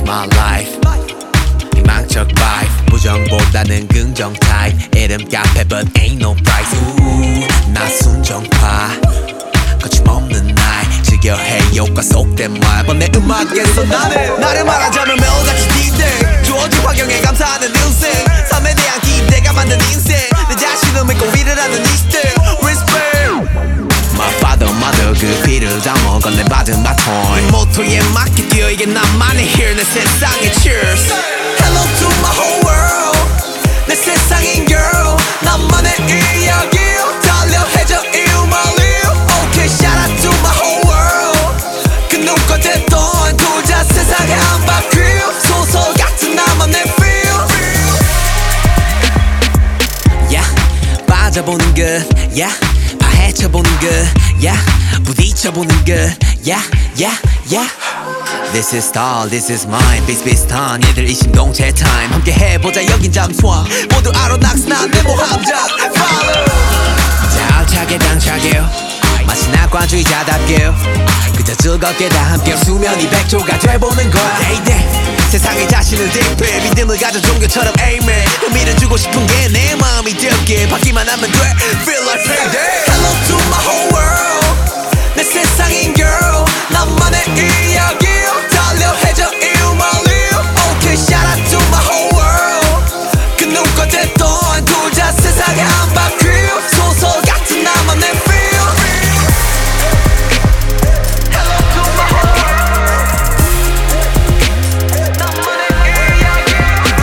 my life. 희망적 vibe, 부정보다는 긍정 타입. 이름 카페 but ain't no price. 나 순정파, 거침없는 나이. 즐겨해 효과 속된 말. 내 음악에서 나를 말하자면 매일같이 D-Day. 주어진 환경에 감사하는 인생. 삶에 대한 기대가 만든 인생. 내 자신을 믿고 일을 하는 이 시대. Respect. My father, mother 그 피를 담아 건네받은 바톤. 이 모토에 맞게 뛰어 이게 나만의 here. 내 세상에 cheers. Hello to my whole world. 내 세상인 girl. 나만의 이야기 달려해줘 you my live. Okay, shout out to my whole world. 그 누가 됐던 둘다 세상에 한 바퀴. 소설 같은 나만의 feel. Yeah, 빠져보는 것 yeah. 파헤쳐보는 것 yeah. 부딪혀보는 것 yeah, yeah, yeah. This is star, this is mine. 비슷비슷한 얘들 이 신동체 time. 함께 해보자 여긴 잠수함. 모두 알아 낙스난 내 모함자. Follow. 자 알차게 당차게 마치 낙관주의자답게 그저 즐겁게 다 함께 수면이 백조가 돼보는 거야. Day day 세상에 자신을 대입해 믿음을 가져 종교처럼 amen. 의미를 주고 싶은 게 내 마음이 되게 받기만 하면 돼. Feel like payday. Hello to my whole world. 내 세상인 girl. 나만의 이야기 달려해줘 you my live. Okay, shout out to my whole world. 그 누가 됐던 둘 다 세상에 한 바퀴. 소설 같은 나만의 feel. Hello to my whole world. 나만의 이야기.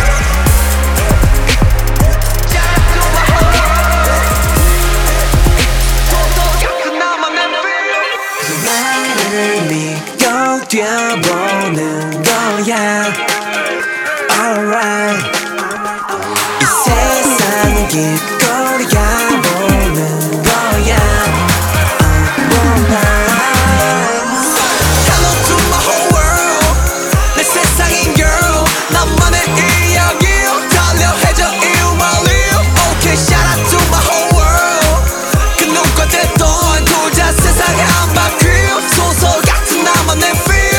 Shout out to my whole world. 소설 같은 나만의 feel. 나를 믿고 뛰어보는 거야. Alright. 이 세상 길거리 가보는 거야. Hello to my whole world. 내 세상인 girl. 나만의 이야기 달려해줘 you my live. Okay, shout out to my whole world. 그 누가 됐던 둘 다 세상에 한 바퀴. 소설 같은 나만의 feel.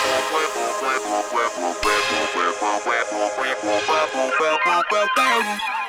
Well,